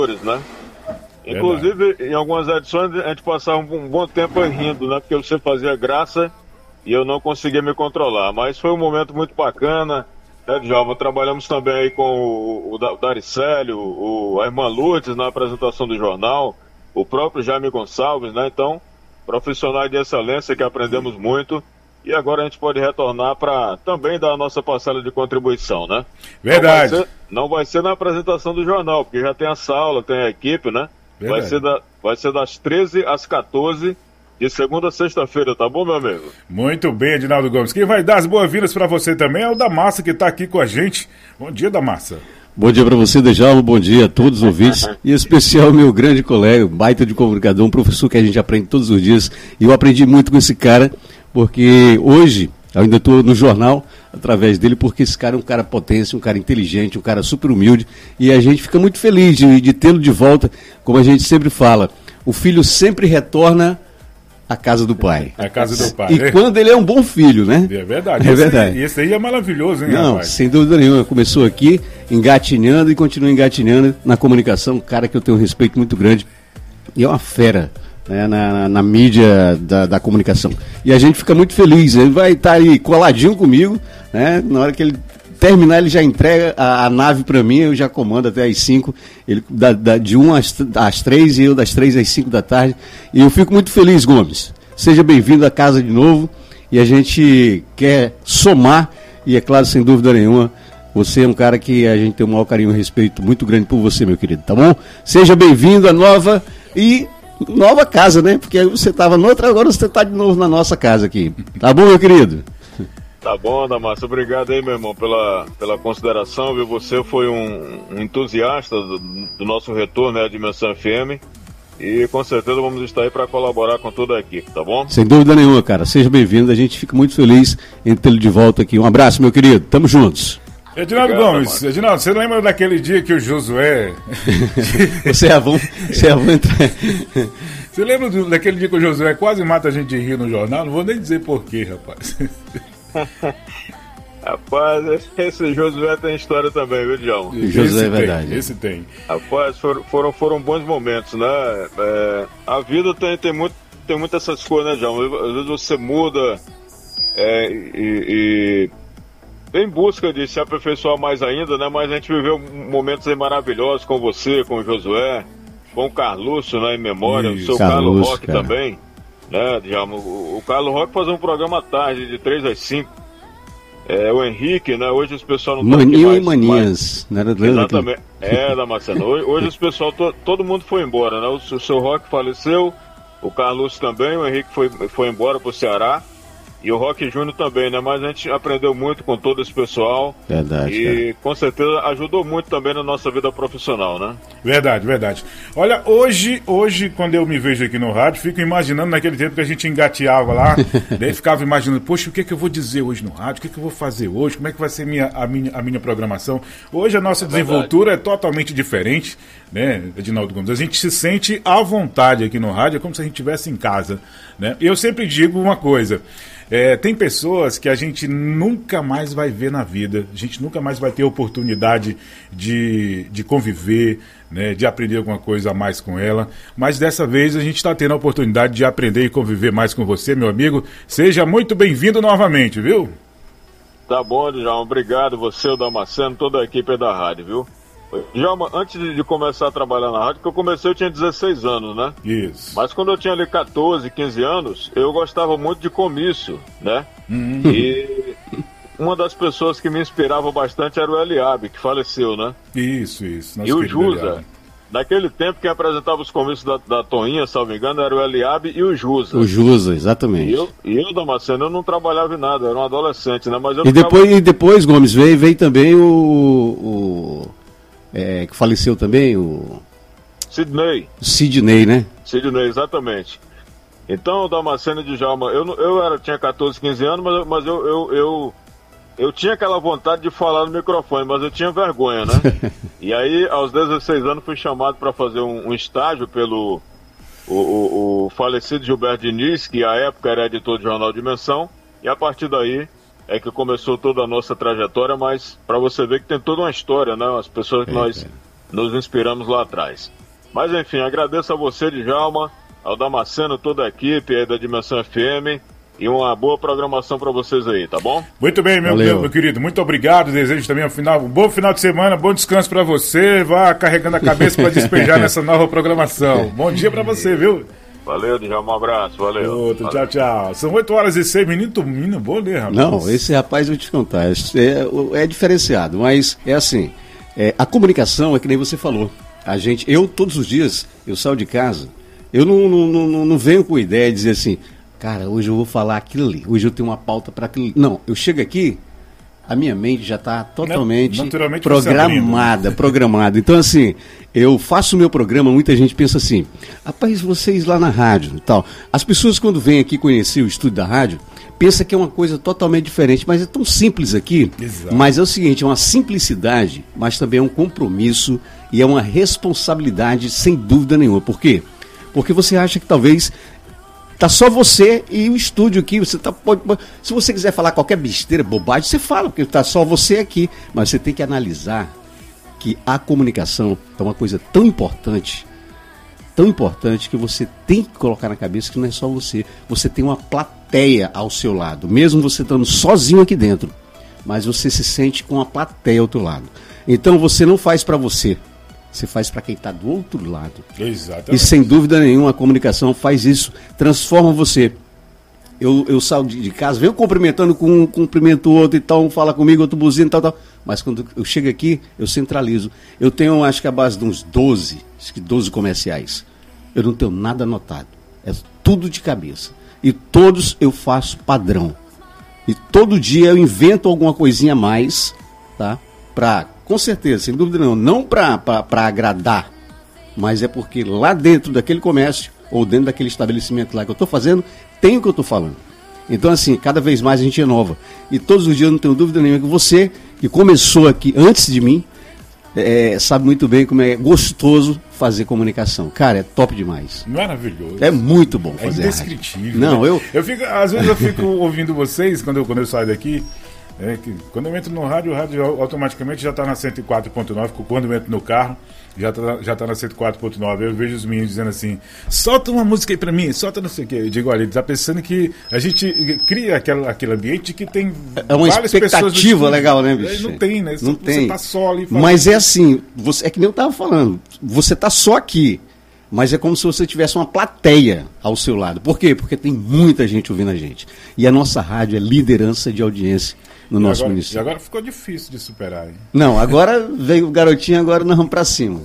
né? Inclusive, em algumas edições, a gente passava um bom tempo rindo, né? Porque você fazia graça e eu não conseguia me controlar. Mas foi um momento muito bacana, né, Djalma? Trabalhamos também aí com o Daricélio, a irmã Lourdes na apresentação do jornal, o próprio Jaime Gonçalves, né? Então, profissionais de excelência que aprendemos muito. E agora a gente pode retornar para também dar a nossa parcela de contribuição, né? Verdade. Não vai ser na apresentação do jornal, porque já tem a sala, tem a equipe, né? Vai ser das 13 às 14, de segunda a sexta-feira, tá bom, meu amigo? Muito bem, Edinaldo Gomes. Quem vai dar as boas-vindas para você também é o Damassa, que está aqui com a gente. Bom dia, Damassa. Bom dia para você, Djalma, bom dia a todos os ouvintes, e em especial meu grande colega, baita de comunicador, um professor que a gente aprende todos os dias, e eu aprendi muito com esse cara, porque hoje, eu ainda estou no jornal, através dele, porque esse cara é um cara potência, um cara inteligente, um cara super humilde, e a gente fica muito feliz de tê-lo de volta, como a gente sempre fala, o filho sempre retorna à casa do pai. A casa do pai. E quando ele é um bom filho, né? É verdade. É verdade. E esse aí é maravilhoso, hein, Não, rapaz? sem dúvida nenhuma. Começou aqui engatinhando e continua engatinhando na comunicação, um cara que eu tenho um respeito muito grande, e é uma fera, né, na mídia da comunicação. E a gente fica muito feliz, ele vai estar aí coladinho comigo, né? Na hora que ele terminar, ele já entrega a nave para mim, eu já comando até às 5, ele de 1 às 3 e eu das 3 às 5 da tarde. E eu fico muito feliz, Gomes. Seja bem-vindo à casa de novo, e a gente quer somar, e é claro, sem dúvida nenhuma, você é um cara que a gente tem um maior carinho e respeito muito grande por você, meu querido, tá bom? Seja bem-vindo à nova casa, né? Porque você estava noutra, agora você está de novo na nossa casa aqui. Tá bom, meu querido? Tá bom, Damassa. Obrigado aí, meu irmão, pela consideração, viu? Você foi um entusiasta do nosso retorno, né, à Dimensão FM. E com certeza vamos estar aí para colaborar com toda a equipe, tá bom? Sem dúvida nenhuma, cara. Seja bem-vindo. A gente fica muito feliz em tê-lo de volta aqui. Um abraço, meu querido. Tamo juntos. Edinaldo Gomes, Edinaldo, você lembra daquele dia que o Josué... Você lembra daquele dia que o Josué quase mata a gente de rir no jornal? Não vou nem dizer porquê, rapaz. Rapaz, esse Josué tem história também, viu, Djalma? Josué é verdade. Esse tem. Rapaz, foram bons momentos, né? A vida tem muito essas coisas, né, Djalma? Às vezes você muda e em busca de se aperfeiçoar mais ainda, né? Mas a gente viveu momentos aí maravilhosos com você, com o Josué, com o Carluxo, né, em memória, o seu Carlos Roque também, né, Djalma? O Carlos Roque fazia um programa à tarde, de 3 às 5. O Henrique, né? Hoje os pessoal não Maninho e Maninhas, não era exatamente. Damasceno. Hoje os pessoal, todo mundo foi embora, né? O seu Roque faleceu, o Carlos também, o Henrique foi embora pro Ceará. E o Roque Júnior também, né? Mas a gente aprendeu muito com todo esse pessoal. Verdade. E com certeza ajudou muito também na nossa vida profissional, né? Verdade, verdade. Olha, hoje, quando eu me vejo aqui no rádio, fico imaginando naquele tempo que a gente engateava lá, daí ficava imaginando, poxa, o que é que eu vou dizer hoje no rádio? O que é que eu vou fazer hoje? Como é que vai ser a minha programação? Hoje a nossa desenvoltura é totalmente diferente, né, Edinaldo Gomes? A gente se sente à vontade aqui no rádio, é como se a gente estivesse em casa, né? Eu sempre digo uma coisa. Tem pessoas que a gente nunca mais vai ver na vida, a gente nunca mais vai ter oportunidade de conviver, né, de aprender alguma coisa a mais com ela, mas dessa vez a gente está tendo a oportunidade de aprender e conviver mais com você, meu amigo. Seja muito bem-vindo novamente, viu? Tá bom, Djalma, obrigado, você, o Damasceno, toda a equipe da rádio, viu? Djalma, antes de começar a trabalhar na rádio, que eu comecei eu tinha 16 anos, né? Isso. Mas quando eu tinha ali 14, 15 anos, eu gostava muito de comício, né? E uma das pessoas que me inspirava bastante era o Eliabe, que faleceu, né? Isso. E o Jusa. Naquele tempo, quem apresentava os comícios da Toinha, salvo engano, era o Eliabe e o Jusa. O Jusa, exatamente. E eu, Damasceno, eu não trabalhava em nada, eu era um adolescente, né? Mas eu depois, Gomes, veio também que faleceu também, o... Sidney, né? Sidney, exatamente. Então, Damasceno e Djalma, tinha 14, 15 anos, mas eu tinha aquela vontade de falar no microfone, mas eu tinha vergonha, né? E aí, aos 16 anos, fui chamado para fazer um estágio pelo o falecido Gilberto Diniz, que à época era editor do jornal Dimensão, e a partir daí é que começou toda a nossa trajetória, mas para você ver que tem toda uma história, né? As pessoas que nos inspiramos lá atrás. Mas enfim, agradeço a você, Djalma, ao Damasceno, toda a equipe aí da Dimensão FM, e uma boa programação para vocês aí, tá bom? Muito bem, meu querido, muito obrigado, desejo também um bom final de semana, bom descanso para você, vá carregando a cabeça para despejar nessa nova programação. Bom dia para você, viu? Valeu, Djalma, um abraço, valeu. Outro, valeu. Tchau. São 8h06, menino bom, né, rapaz? Não, esse rapaz, eu vou te contar, é diferenciado, mas é assim, a comunicação é que nem você falou. Eu todos os dias, eu saio de casa, eu não venho com ideia de dizer assim, cara, hoje eu vou falar aquilo ali, hoje eu tenho uma pauta para aquilo ali. Não, eu chego aqui, a minha mente já está totalmente programada. Então, assim, eu faço o meu programa, muita gente pensa assim, rapaz, vocês lá na rádio e tal. As pessoas, quando vêm aqui conhecer o estúdio da rádio, pensam que é uma coisa totalmente diferente, mas é tão simples aqui. Exato. Mas é o seguinte, é uma simplicidade, mas também é um compromisso e é uma responsabilidade, sem dúvida nenhuma. Por quê? Porque você acha que talvez tá só você e o estúdio aqui. Se você quiser falar qualquer besteira, bobagem, você fala, porque tá só você aqui. Mas você tem que analisar que a comunicação é uma coisa tão importante que você tem que colocar na cabeça que não é só você. Você tem uma plateia ao seu lado, mesmo você estando sozinho aqui dentro. Mas você se sente com a plateia ao teu lado. Então você não faz para você. Você faz para quem está do outro lado. Exatamente. E sem dúvida nenhuma a comunicação faz isso, transforma você. Eu saio de casa, venho cumprimentando com um, cumprimento o outro e tal, um fala comigo, outro buzina e tal. Mas quando eu chego aqui, eu centralizo. Eu tenho, acho que a base de uns 12 comerciais. Eu não tenho nada anotado. É tudo de cabeça. E todos eu faço padrão. E todo dia eu invento alguma coisinha a mais, tá? Com certeza, sem dúvida não para agradar, mas é porque lá dentro daquele comércio, ou dentro daquele estabelecimento lá que eu estou fazendo, tem o que eu estou falando. Então, assim, cada vez mais a gente renova. E todos os dias eu não tenho dúvida nenhuma que você, que começou aqui antes de mim, sabe muito bem como é gostoso fazer comunicação. Cara, é top demais. Maravilhoso. É muito bom fazer. É indescritível. Não, né? Às vezes eu fico ouvindo vocês, quando eu saio daqui. Quando eu entro no rádio, o rádio automaticamente já está na 104.9, quando eu entro no carro, já tá na 104.9. Eu vejo os meninos dizendo assim, solta uma música aí pra mim, solta não sei o quê. Eu digo, olha, ele tá pensando que a gente cria aquele ambiente que tem uma expectativa legal, né, bicho? Não tem, né? Não tem. Você tá só ali falando. Mas é assim, é que nem eu tava falando, você tá só aqui, mas é como se você tivesse uma plateia ao seu lado. Por quê? Porque tem muita gente ouvindo a gente. E a nossa rádio é liderança de audiência no nosso município. E agora ficou difícil de superar, hein? Não, agora veio o garotinho, agora nós vamos pra cima.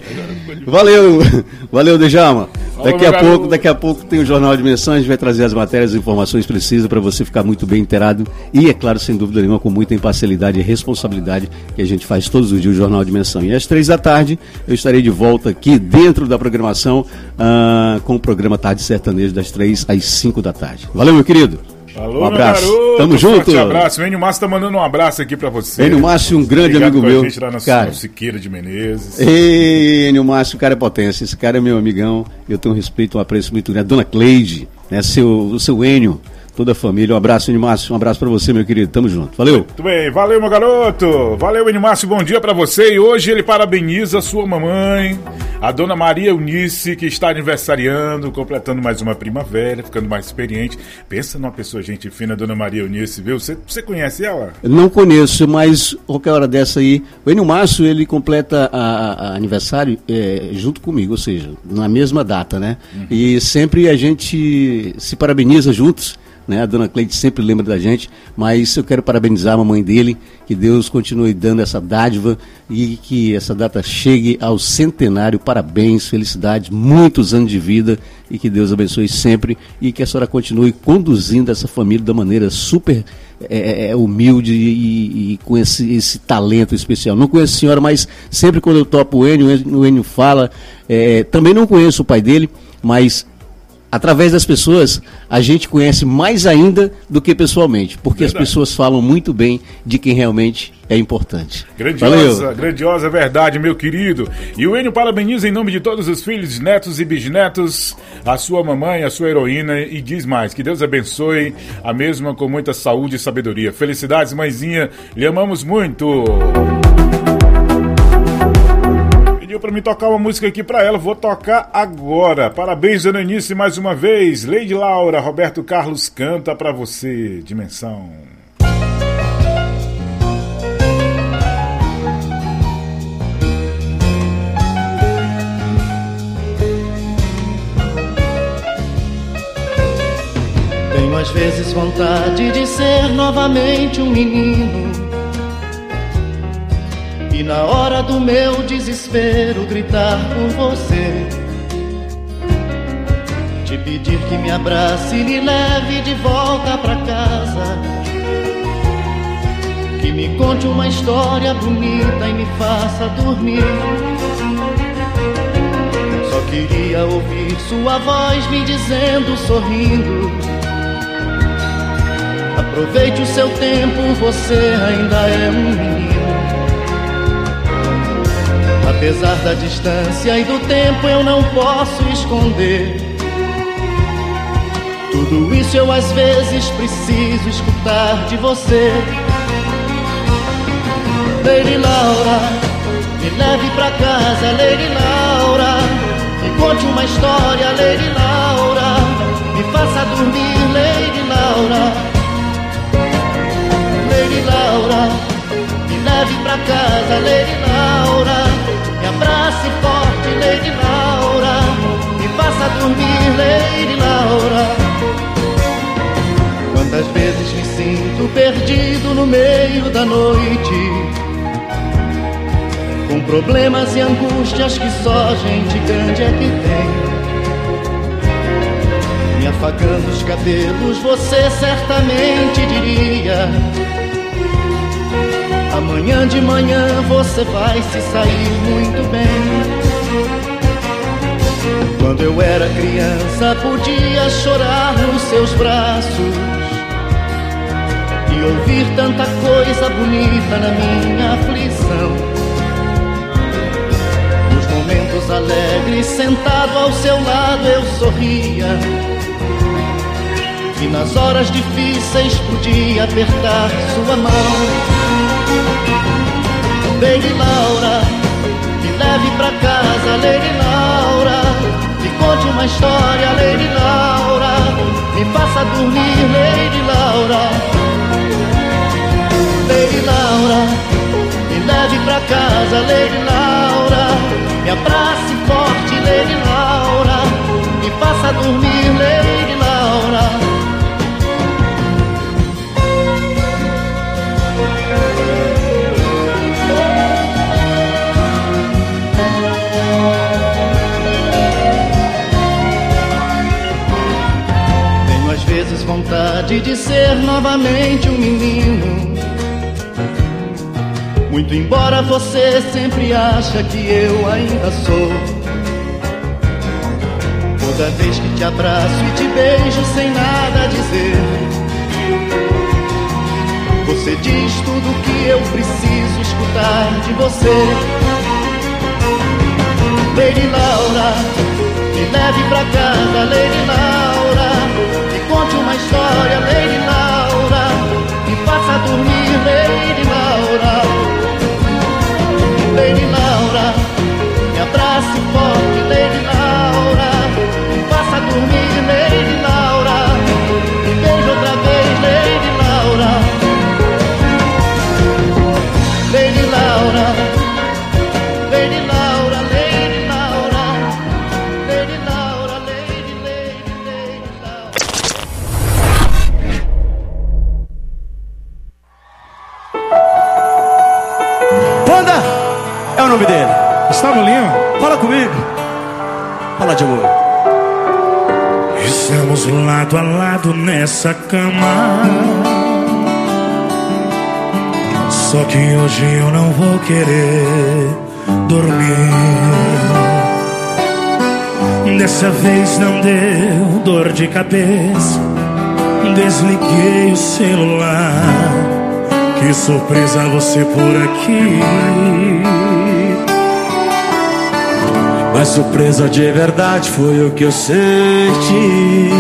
Valeu, Djalma. Daqui a pouco tem o Jornal de Dimensão, a gente vai trazer as matérias e informações precisas para você ficar muito bem inteirado e, é claro, sem dúvida nenhuma, com muita imparcialidade e responsabilidade que a gente faz todos os dias o Jornal de Dimensão. E às 3h eu estarei de volta aqui dentro da programação com o programa Tarde Sertanejo das 3 às 5 da tarde. Valeu, meu querido. Alô, um abraço. Garoto, tamo junto. Um abraço. O Enio Márcio tá mandando um abraço aqui pra você. Enio Márcio, um grande amigo meu. A gente lá na Siqueira de Menezes. Ei, Enio Márcio, o cara é potência. Esse cara é meu amigão. Eu tenho um respeito, um apreço muito grande. Dona Cleide, né, o seu Enio, toda a família. Um abraço, Enio Márcio. Um abraço pra você, meu querido. Tamo junto. Valeu. Muito bem. Valeu, meu garoto. Valeu, Enio Márcio. Bom dia pra você. E hoje ele parabeniza a sua mamãe, a dona Maria Eunice, que está aniversariando, completando mais uma primavera, ficando mais experiente. Pensa numa pessoa gente fina, dona Maria Eunice, viu? Você conhece ela? Não conheço, mas qualquer hora dessa aí. O Enio Márcio, ele completa a aniversário junto comigo, ou seja, na mesma data, né? Uhum. E sempre a gente se parabeniza juntos. Né? A dona Cleide sempre lembra da gente, mas eu quero parabenizar a mamãe dele, que Deus continue dando essa dádiva e que essa data chegue ao centenário. Parabéns, felicidades, muitos anos de vida e que Deus abençoe sempre e que a senhora continue conduzindo essa família da maneira super humilde e com esse talento especial. Não conheço a senhora, mas sempre quando eu topo o Enio fala, também não conheço o pai dele, mas através das pessoas, a gente conhece mais ainda do que pessoalmente, porque verdade. As pessoas falam muito bem de quem realmente é importante. Grandiosa verdade, meu querido. E o Enio parabeniza em nome de todos os filhos, netos e bisnetos, a sua mamãe, a sua heroína, e diz mais, que Deus abençoe a mesma com muita saúde e sabedoria. Felicidades, mãezinha, lhe amamos muito. pediu pra mim tocar uma música aqui pra ela. Vou tocar agora. Parabéns, Dona Eunice, mais uma vez. Lady Laura, Roberto Carlos canta pra você. Dimensão. Tenho às vezes vontade de ser novamente um menino e na hora do meu desespero gritar por você, te pedir que me abrace e me leve de volta pra casa, que me conte uma história bonita e me faça dormir. Só queria ouvir sua voz me dizendo, sorrindo: aproveite o seu tempo, você ainda é um menino. Apesar da distância e do tempo eu não posso esconder. Tudo isso eu às vezes preciso escutar de você. Lady Laura, me leve pra casa, Lady Laura, me conte uma história, Lady Laura, me faça dormir, Lady Laura. Lady Laura, me leve pra casa, Lady Laura, me abrace forte, Lady Laura, me faça dormir, Lady Laura. Quantas vezes me sinto perdido no meio da noite, com problemas e angústias que só gente grande é que tem. Me afagando os cabelos, você certamente diria: amanhã de manhã você vai se sair muito bem. Quando eu era criança podia chorar nos seus braços e ouvir tanta coisa bonita na minha aflição. Nos momentos alegres, sentado ao seu lado eu sorria, e nas horas difíceis podia apertar sua mão. Lady Laura, me leve pra casa, Lady Laura, me conte uma história, Lady Laura, me faça dormir, Lady Laura. Lady Laura, me leve pra casa, Lady Laura, me abrace forte, Lady Laura, me faça dormir, Lady Laura. Vontade de ser novamente um menino, muito embora você sempre acha que eu ainda sou. Toda vez que te abraço e te beijo sem nada dizer, você diz tudo que eu preciso escutar de você. Lady Laura, me leve pra casa, Lady Laura, conte uma história, Lady Laura, me faça dormir, Lady Laura. Lady Laura, me abrace forte, Lady Laura, me faça dormir, Lady Laura, me beije outra vez, Lady Laura. Lady Laura, Lady Laura, Lady Laura, Lady Laura, Lady Laura. Wanda é o nome dele. Gustavo Lima, Fala comigo. Fala de amor. Estamos lado a lado nessa cama, só que hoje eu não vou querer dormir. Dessa vez não deu dor de cabeça, desliguei o celular. Que surpresa você por aqui. Mas surpresa de verdade foi o que eu senti.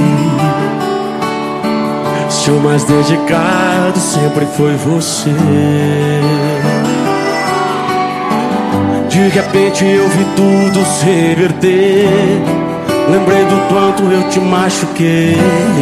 Se o mais dedicado sempre foi você. De repente eu vi tudo se reverter. Lembrei do quanto eu te machuquei.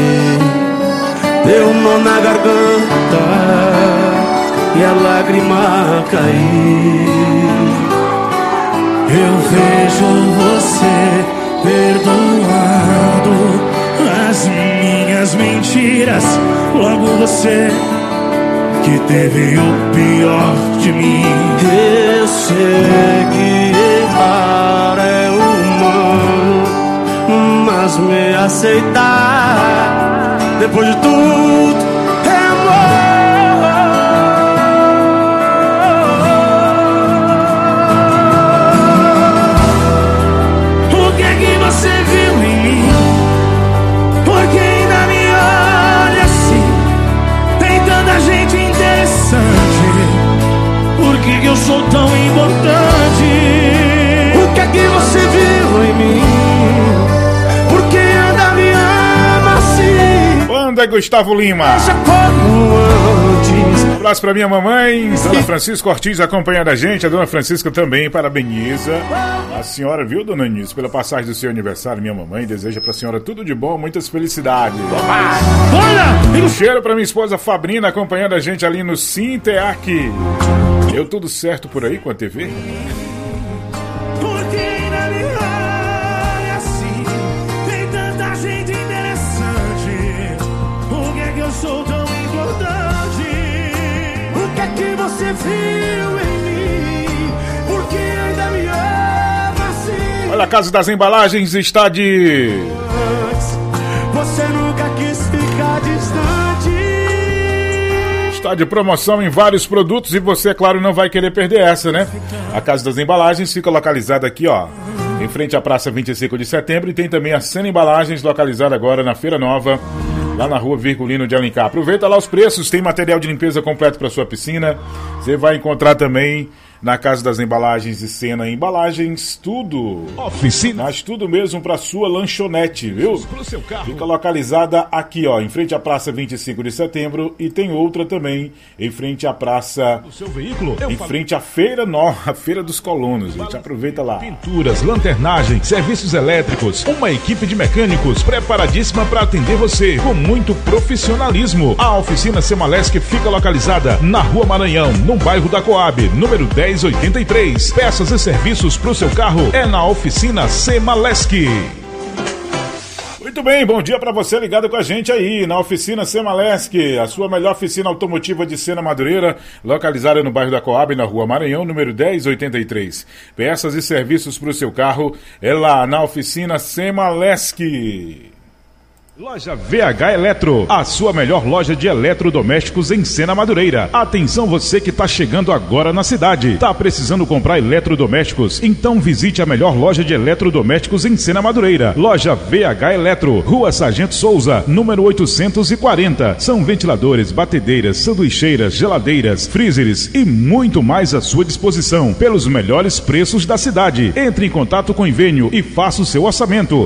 Deu um nó na garganta e a lágrima caiu. Eu vejo você perdoando as minhas mentiras. Logo você que teve o pior de mim. Eu sei que errar é humano, mas me aceitar depois de tudo é amor. O que é que você viu em mim? Por que ainda me olha assim? Tem tanta gente interessante. Por que eu sou tão importante? O que é que você viu em mim? Por que ainda me ama assim? Banda Gustavo Lima. Deixa como antes. Um abraço pra minha mamãe, Dona Francisca Ortiz, acompanhando a gente. A Dona Francisca também parabeniza a senhora, viu, Dona Anísio, pela passagem do seu aniversário. Minha mamãe deseja pra senhora tudo de bom, muitas felicidades. Um cheiro pra minha esposa Fabrina, acompanhando a gente ali no Sinteac. Deu tudo certo por aí com a TV? Porque ainda me olha assim. Tem tanta gente interessante. Por que é que eu sou tão importante? O que é que você viu em mim? Porque ainda me ama assim. Olha, a Casa das Embalagens está de... Você nunca quis ficar distante. Está de promoção em vários produtos e você, é claro, não vai querer perder essa, né? A Casa das Embalagens fica localizada aqui, ó, em frente à Praça 25 de Setembro, e tem também a Sena Embalagens, localizada agora na Feira Nova, lá na Rua Virgulino de Alencar. Aproveita lá os preços, tem material de limpeza completo para sua piscina. Você vai encontrar também na Casa das Embalagens e Sena Embalagens, tudo. Oficina. Mas tudo mesmo para sua lanchonete, viu? Fica localizada aqui, ó, em frente à Praça 25 de Setembro, e tem outra também em frente à Praça... O seu veículo? Em frente à Feira Nova, a Feira dos Colonos, gente. Aproveita lá. Pinturas, lanternagem, serviços elétricos, uma equipe de mecânicos preparadíssima para atender você com muito profissionalismo. A oficina Semalesc fica localizada na Rua Maranhão, no bairro da Coab, número 1083. Peças e serviços para o seu carro é na oficina Semalesc. Muito bem, bom dia para você ligado com a gente aí na oficina Semalesc, a sua melhor oficina automotiva de Sena Madureira, localizada no bairro da Coab, na Rua Maranhão, número 1083. Peças e serviços para o seu carro é lá na oficina Semalesc. Loja VH Eletro, a sua melhor loja de eletrodomésticos em Sena Madureira. Atenção você que está chegando agora na cidade. Tá precisando comprar eletrodomésticos? Então visite a melhor loja de eletrodomésticos em Sena Madureira. Loja VH Eletro, Rua Sargento Souza, número 840. São ventiladores, batedeiras, sanduicheiras, geladeiras, freezers e muito mais à sua disposição pelos melhores preços da cidade. Entre em contato com o Invênio e faça o seu orçamento.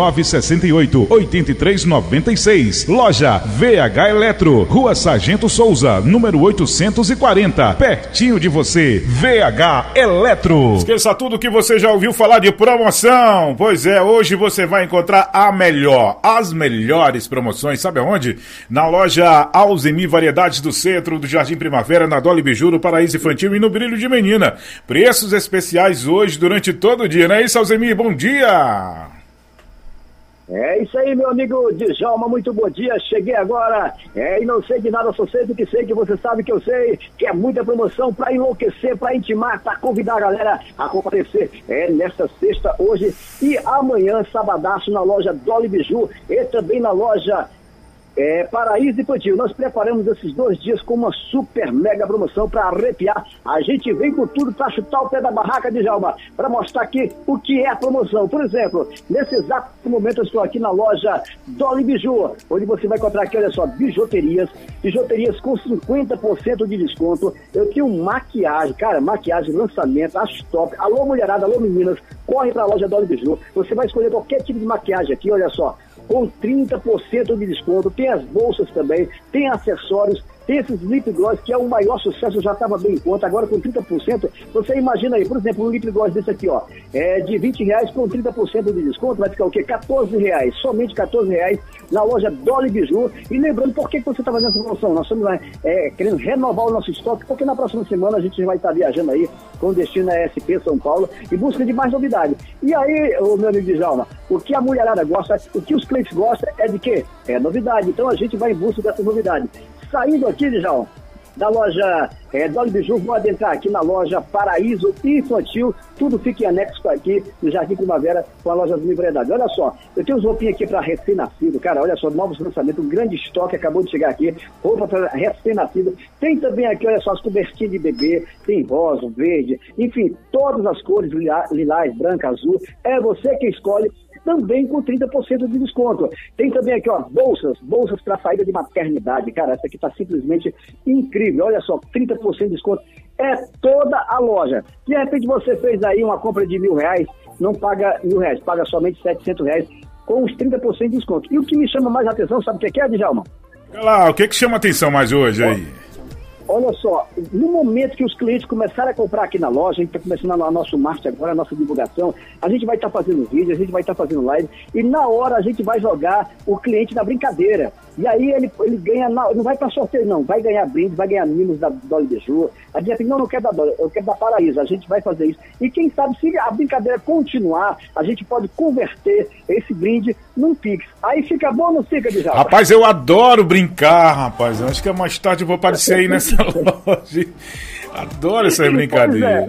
3968-8396. Loja VH Eletro, Rua Sargento Souza, número 840, pertinho de você. VH Eletro. Esqueça tudo que você já ouviu falar de promoção. Pois é, hoje você vai encontrar as melhores promoções, sabe aonde? Na loja Alzemi Variedades do Centro, do Jardim Primavera, na Dolly Biju, no Paraíso Infantil e no Brilho de Menina. Preços especiais hoje durante todo o dia, não é isso, Alzemi? Bom dia! É isso aí, meu amigo Djalma, muito bom dia, cheguei agora, e não sei de nada, só sei do que sei, que você sabe que eu sei, que é muita promoção para enlouquecer, para intimar, para convidar a galera a comparecer, nesta sexta, hoje e amanhã, sabadaço, na loja Dolly Biju e também na loja Paraíso Infantil. Nós preparamos esses 2 dias com uma super mega promoção para arrepiar. A gente vem com tudo para chutar o pé da barraca, Djalma, para mostrar aqui o que é a promoção. Por exemplo, nesse exato momento eu estou aqui na loja Dolly Biju, onde você vai encontrar aqui, olha só, bijuterias com 50% de desconto. Eu tenho maquiagem, cara, maquiagem, lançamento, acho top. Alô mulherada, alô meninas, corre para a loja Dolly Biju. Você vai escolher qualquer tipo de maquiagem aqui, olha só, com 30% de desconto. Tem as bolsas também, tem acessórios, Tem esses lip gloss, que é o maior sucesso, já estava bem em conta, agora com 30%. Você imagina aí, por exemplo, um lip gloss desse aqui, ó, de R$20 com 30% de desconto, vai ficar o quê? R$14, somente R$14 na loja Dolly Biju. E lembrando, por que você está fazendo essa promoção? Nós estamos querendo renovar o nosso estoque, porque na próxima semana a gente vai estar viajando aí com destino a SP São Paulo, em busca de mais novidades. E aí, meu amigo Djalma, o que a mulherada gosta, o que os clientes gostam é de quê? É novidade. Então a gente vai em busca dessas novidades. Saindo aqui, Djalma, da loja Dolly Biju, vou adentrar aqui na loja Paraíso Infantil, tudo fica em anexo aqui no Jardim Primavera, com a loja de Liberdade. Olha só, eu tenho uns roupinhas aqui para recém-nascido, cara, olha só, novos lançamentos, um grande estoque acabou de chegar aqui, roupa para recém-nascido. Tem também aqui, olha só, as cobertinhas de bebê, tem rosa, verde, enfim, todas as cores, lilás, branca, azul, é você que escolhe, também com 30% de desconto. Tem também aqui, ó, bolsas para saída de maternidade. Cara, essa aqui tá simplesmente incrível. Olha só, 30% de desconto. É toda a loja. De repente você fez aí uma compra de R$1.000, não paga R$1.000, paga somente R$700 com os 30% de desconto. E o que me chama mais atenção, sabe o que é, Djalma? Olha lá, o que chama atenção mais hoje aí? Olha só, no momento que os clientes começarem a comprar aqui na loja, a gente está começando a nosso marketing agora, a nossa divulgação, a gente vai estar fazendo vídeo, a gente vai estar fazendo live, e na hora a gente vai jogar o cliente na brincadeira. E aí ele ganha, não vai para sorteio não, vai ganhar brinde, vai ganhar mimos da Dolly Biju. A gente não quero da Dolly, eu quero da Paraíso, a gente vai fazer isso. E quem sabe, se a brincadeira continuar, a gente pode converter esse brinde num Pix. Aí fica bom ou não fica, Djalma? Rapaz, eu adoro brincar, rapaz. Eu acho que mais tarde eu vou aparecer aí nessa loja. Adoro essa brincadeira.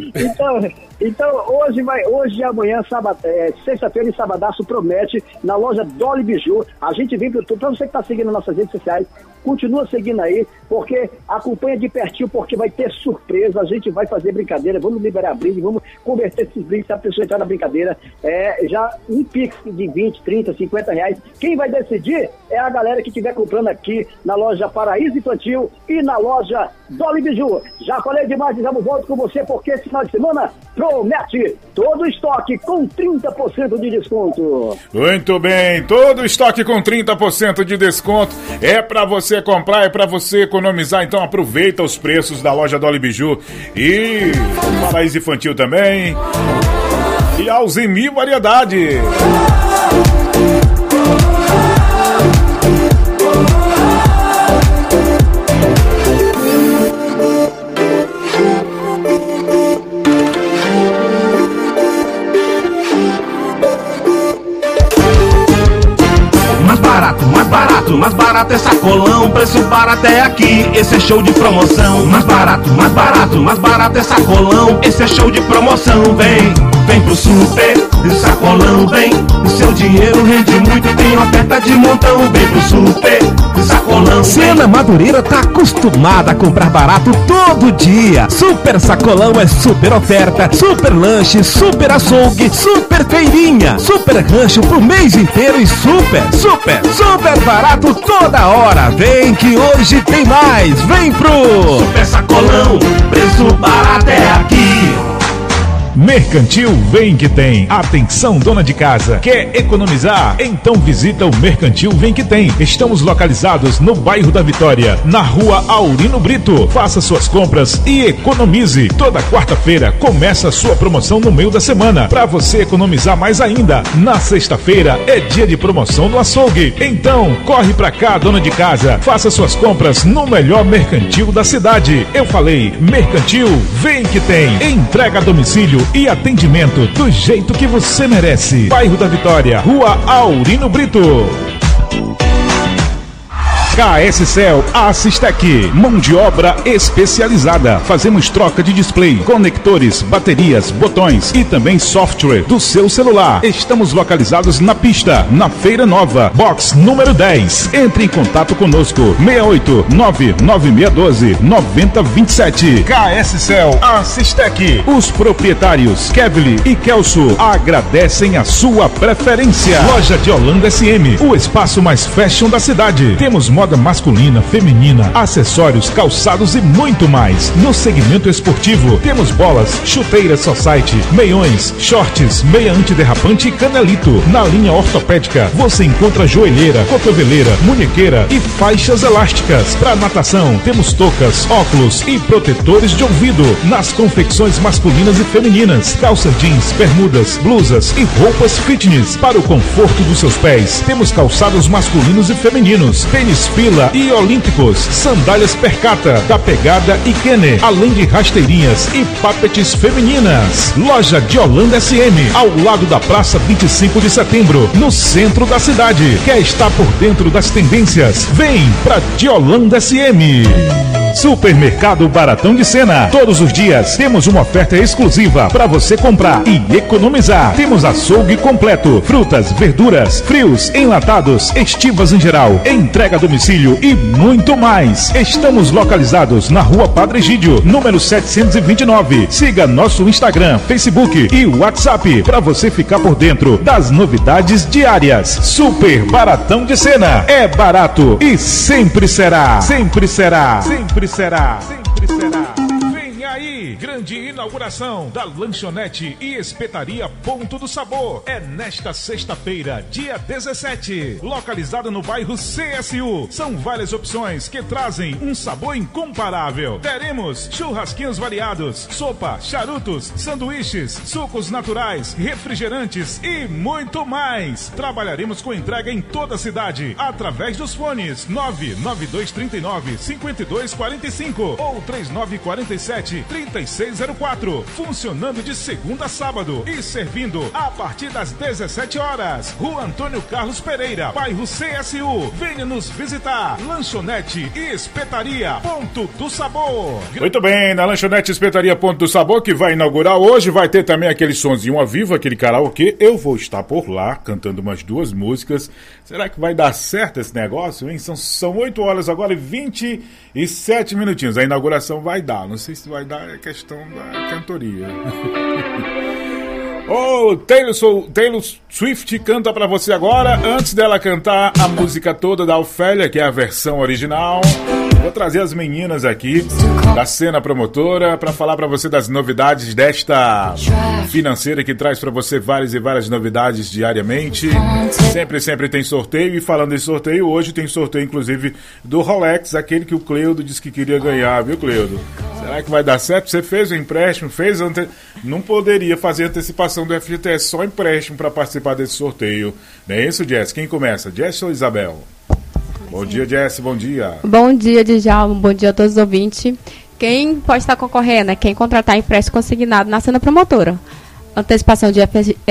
Então hoje e amanhã, sexta-feira e sabadaço, promete na loja Dolly Biju. A gente vem para você que está seguindo nossas redes sociais, continua seguindo aí, porque acompanha de pertinho, porque vai ter surpresa, a gente vai fazer brincadeira, vamos liberar brinde, vamos converter esses brindes, se a pessoa entrar na brincadeira, já um Pix de 20, 30, 50 reais. Quem vai decidir é a galera que estiver comprando aqui na loja Paraíso Infantil e na loja Dolly Biju. Já falei demais, já volto com você, porque esse final de semana promete todo o estoque com 30% de desconto. Muito bem, todo o estoque com 30% de desconto. É para você comprar, é para você economizar, então aproveita os preços da loja Dolly Biju e o Paraíso Infantil também. E a Alzemi Variedade. Mais barato é sacolão, preço barato é aqui, esse é show de promoção. Mais barato é sacolão, esse é show de promoção. Vem pro super, sacolão, vem, seu dinheiro rende muito, tem oferta de montão. Vem pro super, sacolão. Sena Madureira tá acostumada a comprar barato todo dia. Super sacolão é super oferta, super lanche, super açougue, super feirinha, super rancho pro mês inteiro e super barato toda hora. Vem que hoje tem mais, vem pro Super Sacolão, preço barato é aqui. Mercantil Vem Que Tem. Atenção, dona de casa, quer economizar? Então visita o Mercantil Vem Que Tem. Estamos localizados no bairro da Vitória, na rua Aurino Brito. Faça suas compras e economize. Toda quarta-feira começa a sua promoção no meio da semana, para você economizar mais ainda. Na sexta-feira é dia de promoção no açougue. Então corre pra cá, dona de casa, faça suas compras no melhor mercantil da cidade. Eu falei, Mercantil Vem Que Tem. Entrega a domicílio e atendimento do jeito que você merece. Bairro da Vitória, rua Aurino Brito. KS Cell Assistec, mão de obra especializada. Fazemos troca de display, conectores, baterias, botões e também software do seu celular. Estamos localizados na pista, na Feira Nova, box número 10. Entre em contato conosco, 68996129027. KS Cell Assistec. Os proprietários Kevly e Kelso agradecem a sua preferência. Loja de Holanda SM, o espaço mais fashion da cidade. Temos moda masculina, feminina, acessórios, calçados e muito mais. No segmento esportivo, temos bolas, chuteiras Society, meiões, shorts, meia antiderrapante e canelito. Na linha ortopédica, você encontra joelheira, cotoveleira, munhequeira e faixas elásticas. Para natação, temos toucas, óculos e protetores de ouvido. Nas confecções masculinas e femininas, calças jeans, bermudas, blusas e roupas fitness. Para o conforto dos seus pés, temos calçados masculinos e femininos, tênis fila e olímpicos, sandálias Percata, da Pegada e Kenner, além de rasteirinhas e papetes femininas. Loja de Yolanda SM, ao lado da Praça 25 de Setembro, no centro da cidade. Quer estar por dentro das tendências? Vem pra Yolanda SM. Supermercado Baratão de Sena. Todos os dias temos uma oferta exclusiva para você comprar e economizar. Temos açougue completo, frutas, verduras, frios, enlatados, estivas em geral, entrega a domicílio e muito mais. Estamos localizados na Rua Padre Egídio, número 729. Siga nosso Instagram, Facebook e WhatsApp para você ficar por dentro das novidades diárias. Super Baratão de Sena. É barato e sempre será. Sempre será. Sempre será. Sempre será. Vem aí, grande inauguração da lanchonete e espetaria Ponto do Sabor. É nesta sexta-feira, dia 17, localizada no bairro CSU. São várias opções que trazem um sabor incomparável. Teremos churrasquinhos variados, sopa, charutos, sanduíches, sucos naturais, refrigerantes e muito mais. Trabalharemos com entrega em toda a cidade através dos fones 99239-5245 ou 3947-3604. Funcionando de segunda a sábado e servindo a partir das 17 horas. Rua Antônio Carlos Pereira, bairro CSU. Venha nos visitar. Lanchonete e Espetaria Ponto do Sabor. Muito bem, na Lanchonete e Espetaria Ponto do Sabor, que vai inaugurar hoje, vai ter também aquele sonzinho ao vivo, aquele karaokê. Eu vou estar por lá, cantando umas 2 músicas. Será que vai dar certo esse negócio, hein? São 8 horas agora e 27 minutinhos. A inauguração vai dar. Não sei se vai dar, é questão da cantoria. Taylor Swift canta pra você agora. Antes dela cantar a música toda da Ofélia, que é a versão original, vou trazer as meninas aqui da Cena Promotora para falar para você das novidades desta financeira que traz para você várias e várias novidades diariamente. Sempre tem sorteio. E falando em sorteio, hoje tem sorteio inclusive do Rolex, aquele que o Cleudo disse que queria ganhar, viu, Cleudo? Será que vai dar certo? Você fez o empréstimo, não poderia fazer antecipação do FGTS, só empréstimo para participar desse sorteio. Não é isso, Jess? Quem começa? Jess ou Isabel? Bom dia, Jess, bom dia. Bom dia, Djalma, bom dia a todos os ouvintes. Quem pode estar concorrendo é quem contratar empréstimo consignado na Cena Promotora. Antecipação de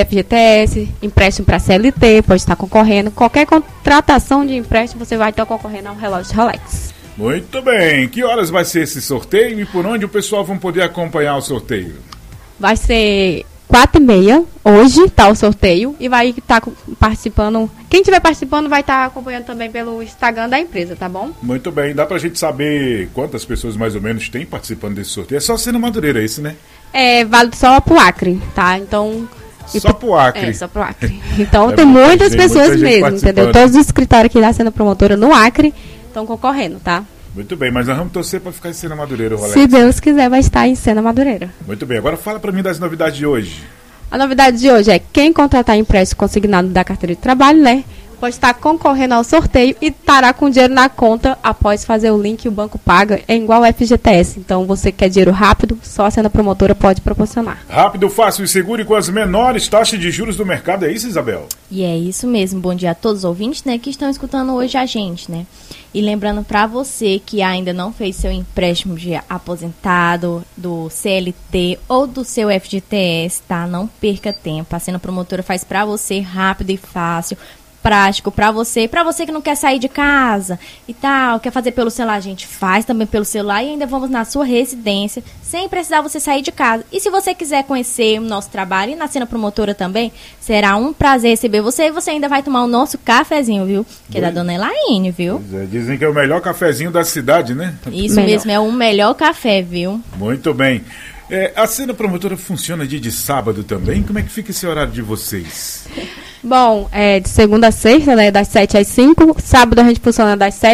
FGTS, empréstimo para CLT, pode estar concorrendo. Qualquer contratação de empréstimo, você vai estar concorrendo ao relógio Rolex. Muito bem. Que horas vai ser esse sorteio e por onde o pessoal vai poder acompanhar o sorteio? Vai ser 4h30, hoje está o sorteio, e vai estar participando. Quem estiver participando vai estar acompanhando também pelo Instagram da empresa, tá bom? Muito bem. Dá pra gente saber quantas pessoas mais ou menos tem participando desse sorteio? É só Cena Madureira, esse, né? É válido só pro Acre, tá? Então... Só pro Acre? É, só pro Acre. Então tem muitas pessoas mesmo, entendeu? Todos os escritórios aqui da Cena Promotora no Acre estão concorrendo, tá? Muito bem, mas nós vamos torcer para ficar em Cena Madureira, Rolex. Se Deus quiser, vai estar em Cena Madureira. Muito bem, agora fala para mim das novidades de hoje. A novidade de hoje é quem contratar empréstimo consignado da carteira de trabalho, né? Pode estar concorrendo ao sorteio e estará com dinheiro na conta após fazer o link e o banco paga. É igual ao FGTS. Então, você quer dinheiro rápido, só a Cena Promotora pode proporcionar. Rápido, fácil e seguro e com as menores taxas de juros do mercado. É isso, Isabel? E é isso mesmo. Bom dia a todos os ouvintes, né, que estão escutando hoje a gente, né? E lembrando para você que ainda não fez seu empréstimo de aposentado, do CLT ou do seu FGTS, tá? Não perca tempo. A Cena Promotora faz para você rápido e fácil, prático para você que não quer sair de casa e tal, quer fazer pelo celular, a gente faz também pelo celular e ainda vamos na sua residência, sem precisar você sair de casa. E se você quiser conhecer o nosso trabalho e na Cena Promotora também, será um prazer receber você e você ainda vai tomar o nosso cafezinho, viu? Que é da Dona Elaine, viu? Pois é, dizem que é o melhor cafezinho da cidade, né? Isso mesmo, é o melhor café, viu? Muito bem. A Cena Promotora funciona dia de sábado também? Como é que fica esse horário de vocês? Bom, de segunda a sexta, né, das 7 às 5. Sábado a gente funciona das 7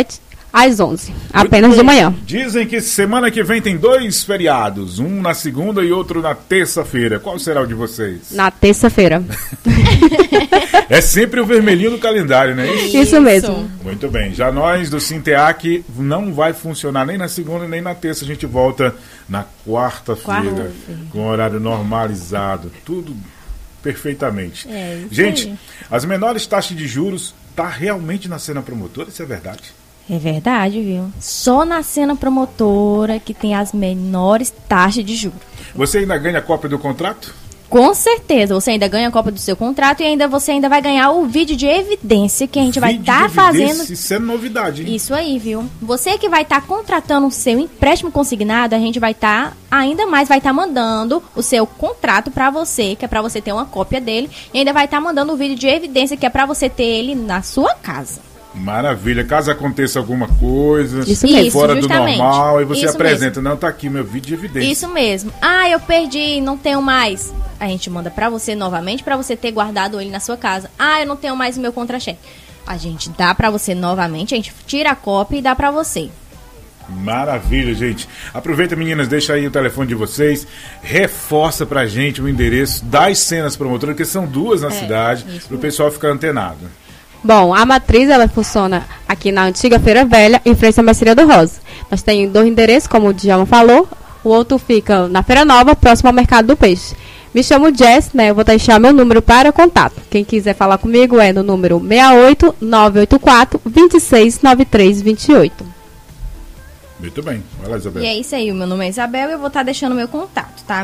às 11, apenas de manhã. Dizem que semana que vem tem 2 feriados, um na segunda e outro na terça-feira. Qual será o de vocês? Na terça-feira. É sempre o vermelhinho do calendário, né? Isso mesmo. Muito bem. Já nós do Sinteac não vai funcionar nem na segunda nem na terça. A gente volta na quarta-feira com horário normalizado. Tudo perfeitamente. Gente, as menores taxas de juros tá realmente na cena promotora? Isso é verdade? É verdade, viu? Só na cena promotora que tem as menores taxas de juros. Você ainda ganha cópia do contrato? Com certeza, você ainda ganha a cópia do seu contrato e você ainda vai ganhar o vídeo de evidência que a gente vai estar fazendo. Isso é novidade, hein? Isso aí, viu? Você que vai estar contratando o seu empréstimo consignado, a gente vai estar, ainda mais, vai estar mandando o seu contrato para você, que é para você ter uma cópia dele, e ainda vai estar mandando o vídeo de evidência, que é para você ter ele na sua casa. Maravilha, caso aconteça alguma coisa fora do normal, e você isso apresenta, mesmo. Não, tá aqui meu vídeo de evidência. Isso mesmo. Ah, eu perdi, não tenho mais. A gente manda pra você novamente, pra você ter guardado ele na sua casa. Ah, eu não tenho mais o meu contra-cheque. A gente dá pra você novamente, a gente tira a cópia e dá pra você. Maravilha, gente. Aproveita, meninas, deixa aí o telefone de vocês, reforça pra gente o endereço das cenas promotoras, que são 2 na cidade, pro pessoal ficar antenado. Bom, a matriz ela funciona aqui na antiga Feira Velha, em frente à Mercearia do Rosa. Nós temos 2 endereços, como o Djalma falou. O outro fica na Feira Nova, próximo ao Mercado do Peixe. Me chamo Jess, né? Eu vou deixar meu número para contato. Quem quiser falar comigo é no número 68 984 26 93 28. Muito bem. Vai lá, Isabel. E é isso aí, o meu nome é Isabel e eu vou estar deixando meu contato, tá?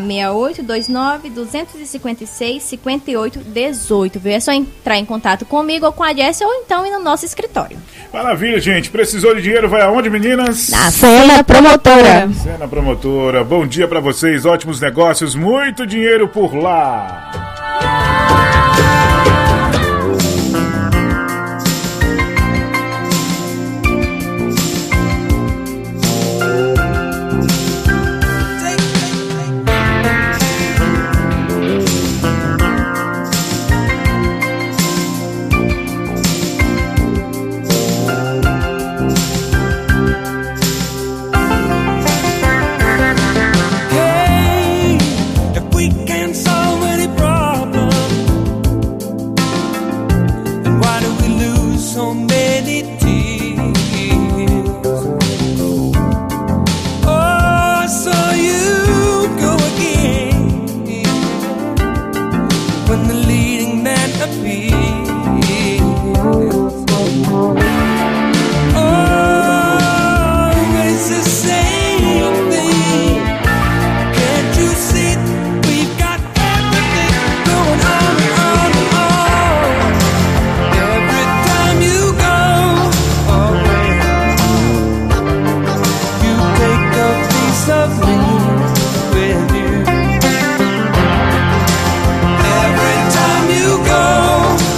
6829-256-5818, viu? É só entrar em contato comigo ou com a Jess ou então ir no nosso escritório. Maravilha, gente. Precisou de dinheiro, vai aonde, meninas? Na Cena Promotora. Cena Promotora. Bom dia pra vocês, ótimos negócios, muito dinheiro por lá. Every time you go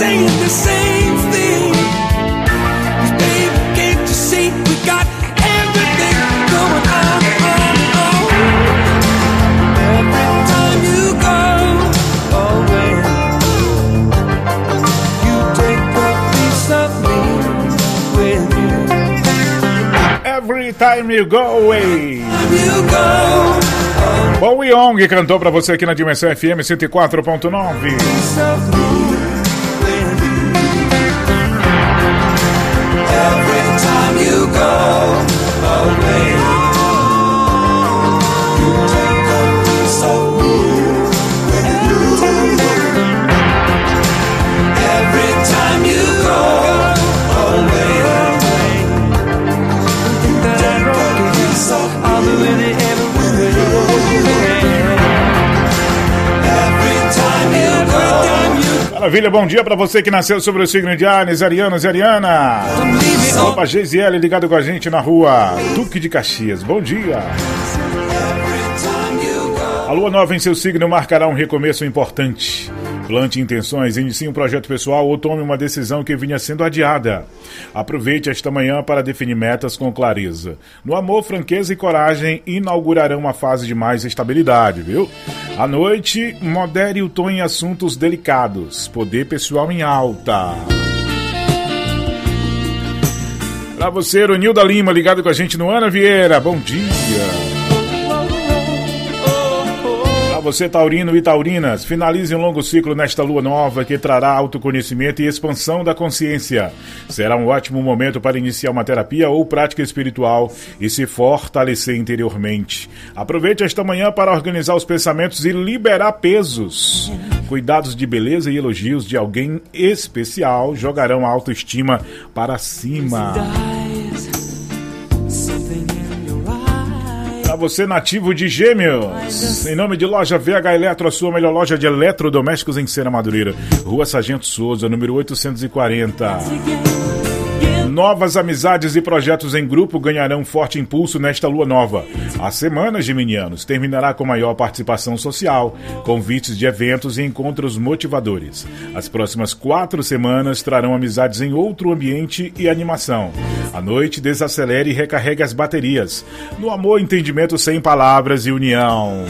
saying the same thing. Baby, can't you see we got everything going on? Every time you go away, you take a piece of me with you. Every time you go away. You go. Bom Young cantou pra você aqui na Dimensão FM 104.9. Every time you go away, you take a piece of me with you. Every time you go away, you take a piece of me. I'll do it every Every time you go. Maravilha, bom dia pra você que nasceu sobre o signo de Ares, Arianos e Ariana. Opa, Geisiele ligado com a gente na rua Duque de Caxias, bom dia. A lua nova em seu signo marcará um recomeço importante. Plante intenções, inicie um projeto pessoal ou tome uma decisão que vinha sendo adiada. Aproveite esta manhã para definir metas com clareza. No amor, franqueza e coragem inaugurarão uma fase de mais estabilidade, viu? À noite, modere o tom em assuntos delicados. Poder pessoal em alta. Pra você, Ronilda Lima, ligado com a gente no Ana Vieira, bom dia. Você, taurino e taurinas, finalize um longo ciclo nesta lua nova que trará autoconhecimento e expansão da consciência. Será um ótimo momento para iniciar uma terapia ou prática espiritual e se fortalecer interiormente. Aproveite esta manhã para organizar os pensamentos e liberar pesos. Cuidados de beleza e elogios de alguém especial jogarão a autoestima para cima. Para você, nativo de Gêmeos, em nome de Loja VH Eletro, a sua melhor loja de eletrodomésticos em Sena Madureira, Rua Sargento Souza, número 840. Novas amizades e projetos em grupo ganharão forte impulso nesta lua nova. A semana, geminianos, terminará com maior participação social, convites de eventos e encontros motivadores. As próximas 4 semanas trarão amizades em outro ambiente e animação. À noite, desacelere e recarregue as baterias. No amor, entendimento sem palavras e união.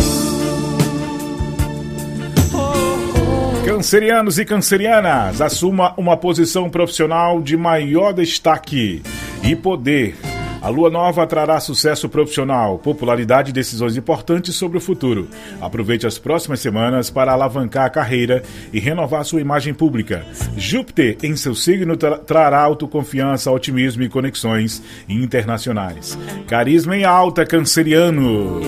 Cancerianos e cancerianas, assuma uma posição profissional de maior destaque e poder. A lua nova trará sucesso profissional, popularidade e decisões importantes sobre o futuro. Aproveite as próximas semanas para alavancar a carreira e renovar sua imagem pública. Júpiter, em seu signo, trará autoconfiança, otimismo e conexões internacionais. Carisma em alta, canceriano.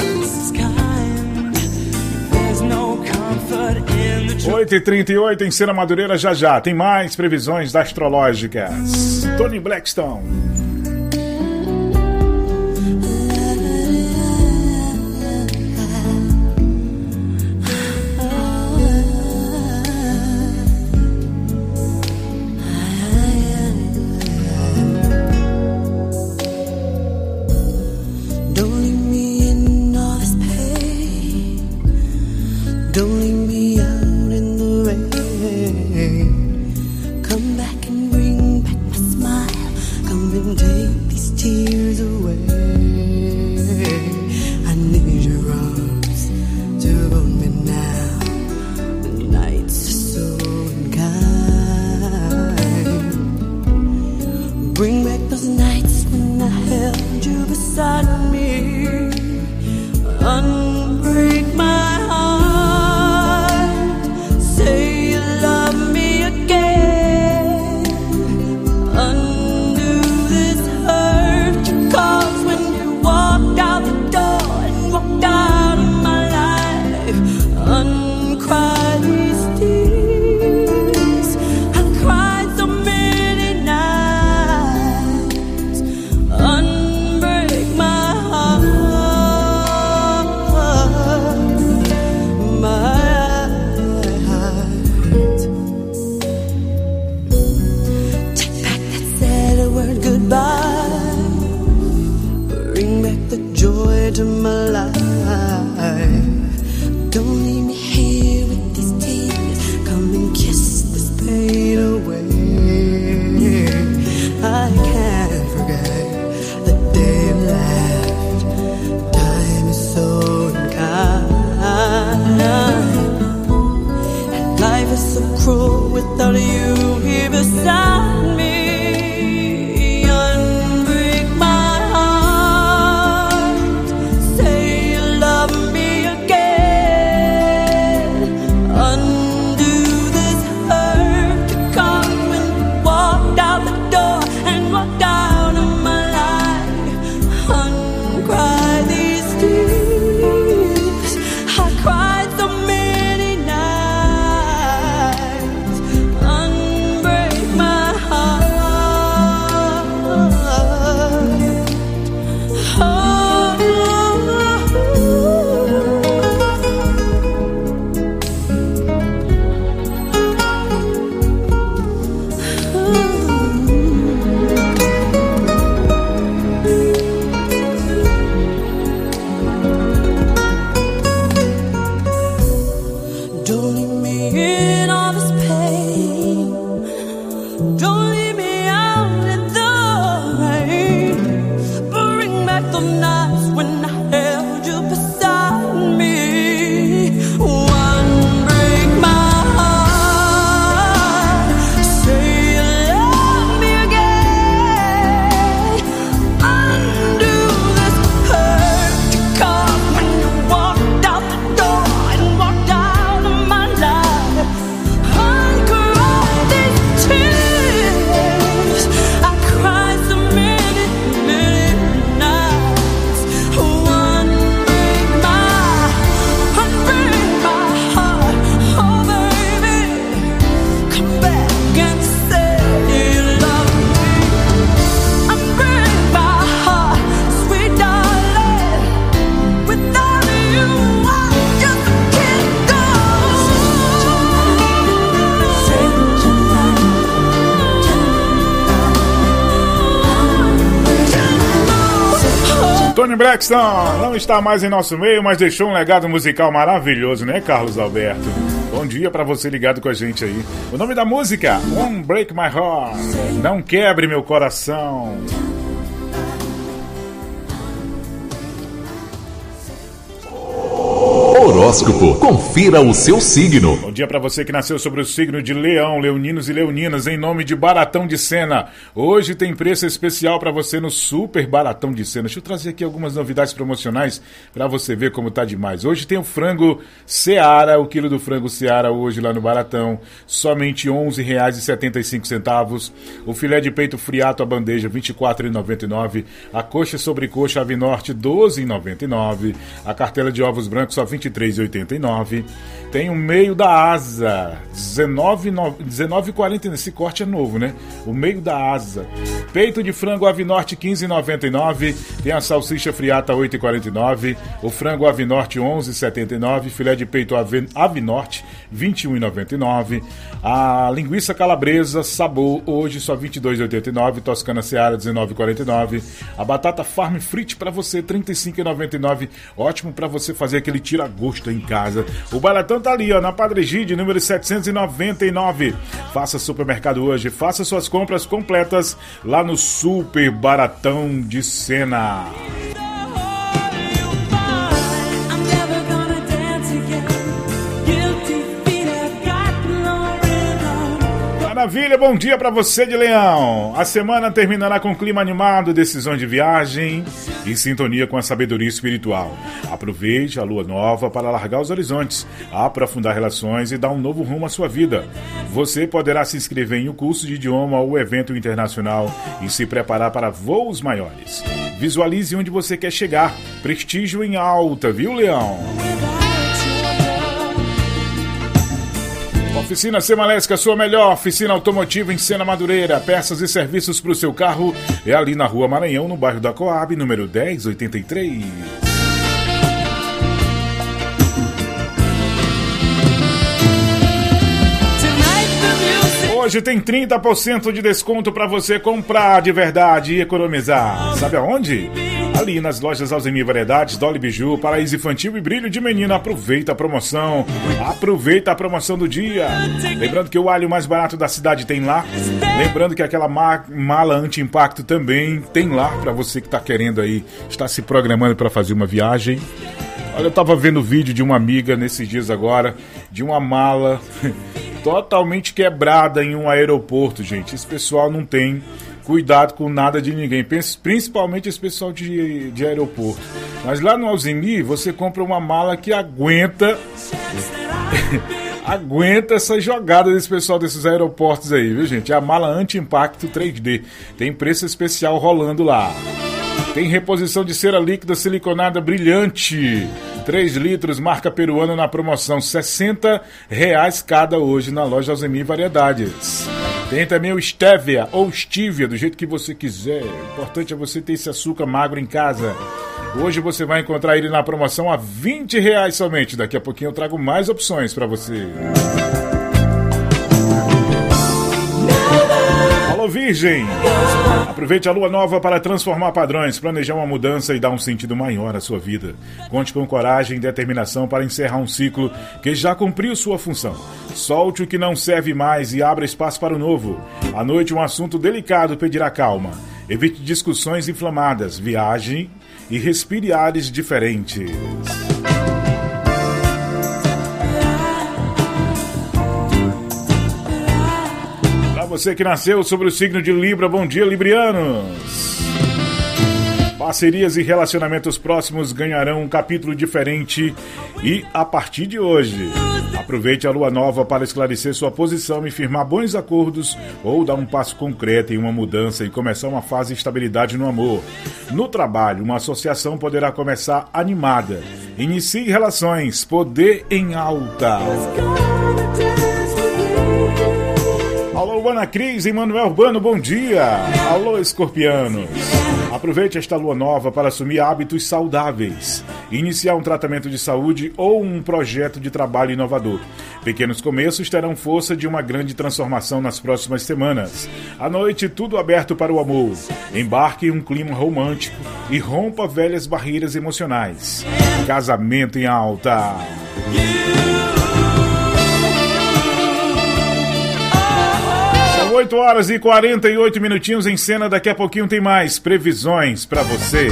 8h38 em Sena Madureira, já. Tem mais previsões astrológicas. Tony Blackstone. Tony Braxton não está mais em nosso meio, mas deixou um legado musical maravilhoso, né, Carlos Alberto? Bom dia pra você ligado com a gente aí. O nome da música, Won't Break My Heart. Não quebre meu coração. Horóscopo, confira o seu signo. Bom dia pra você que nasceu sobre o signo de Leão, leoninos e leoninas, em nome de Baratão de Sena. Hoje tem preço especial pra você no Super Baratão de Sena. Deixa eu trazer aqui algumas novidades promocionais pra você ver como tá demais. Hoje tem o frango Seara, o quilo do frango Seara hoje lá no Baratão, somente R$ 11,75. O filé de peito friato a bandeja, R$ 24,99. A coxa sobre coxa Ave Norte, R$ 12,99. A cartela de ovos brancos, só R$ 23,89. Tem o meio da asa, R$19,40. Esse corte é novo, né? O meio da asa. Peito de frango Ave Norte, R$ 15,99. Tem a salsicha friata, R$ 8,49. O frango Ave Norte, R$ 11,79. Filé de peito Ave Norte, R$ 21,99. A linguiça calabresa sabor, hoje só R$ 22,89. Toscana Seara, R$ 19,49. A batata Farm Frite para você, R$ 35,99. Ótimo para você fazer aquele tira-gosto em casa. O Baratão tá ali, ó, na Padre Gide, número 799. Faça supermercado hoje, faça suas compras completas lá no Super Baratão de Sena. Maravilha, bom dia pra você de Leão. A semana terminará com clima animado, decisões de viagem e sintonia com a sabedoria espiritual. Aproveite a lua nova para alargar os horizontes, aprofundar relações e dar um novo rumo à sua vida. Você poderá se inscrever em um curso de idioma ou evento internacional e se preparar para voos maiores. Visualize onde você quer chegar. Prestígio em alta, viu, Leão? Oficina Semalesca, sua melhor oficina automotiva em Sena Madureira. Peças e serviços para o seu carro é ali na Rua Maranhão, no bairro da Coab, número 1083. Hoje tem 30% de desconto para você comprar de verdade e economizar. Sabe aonde? Ali nas lojas Alzemir Variedades, Dolly Biju, Paraíso Infantil e Brilho de Menina. Aproveita a promoção. Aproveita a promoção do dia. Lembrando que o alho mais barato da cidade tem lá. Lembrando que aquela mala anti-impacto também tem lá para você que está querendo aí, está se programando para fazer uma viagem. Olha, eu tava vendo o vídeo de uma amiga nesses dias agora, de uma mala totalmente quebrada em um aeroporto, gente. Esse pessoal não tem cuidado com nada de ninguém, principalmente esse pessoal de aeroporto. Mas lá no Alzemir, você compra uma mala que aguenta essa jogada desse pessoal desses aeroportos aí, viu, gente? É a mala anti-impacto 3D. Tem preço especial rolando lá. Tem reposição de cera líquida siliconada brilhante, 3 litros, marca peruana na promoção, R$60 cada hoje na loja Alzemir Variedades. Tem também o Stevia ou Stevia, do jeito que você quiser. O importante é você ter esse açúcar magro em casa. Hoje você vai encontrar ele na promoção a R$20 somente. Daqui a pouquinho eu trago mais opções para você. Alô, Virgem! Aproveite a lua nova para transformar padrões, planejar uma mudança e dar um sentido maior à sua vida. Conte com coragem e determinação para encerrar um ciclo que já cumpriu sua função. Solte o que não serve mais e abra espaço para o novo. À noite, um assunto delicado pedirá calma. Evite discussões inflamadas, viaje e respire ares diferentes. Você que nasceu sobre o signo de Libra, bom dia, librianos! Parcerias e relacionamentos próximos ganharão um capítulo diferente e a partir de hoje. Aproveite a lua nova para esclarecer sua posição e firmar bons acordos ou dar um passo concreto em uma mudança e começar uma fase de estabilidade no amor. No trabalho, uma associação poderá começar animada. Inicie relações, poder em alta. Alô, Ana Cris e Manuel Urbano, bom dia. Alô, escorpianos. Aproveite esta lua nova para assumir hábitos saudáveis, iniciar um tratamento de saúde ou um projeto de trabalho inovador. Pequenos começos terão força de uma grande transformação nas próximas semanas. À noite, tudo aberto para o amor. Embarque em um clima romântico e rompa velhas barreiras emocionais. Casamento em alta. 8 horas e 48 minutinhos em cena. Daqui a pouquinho tem mais previsões pra você.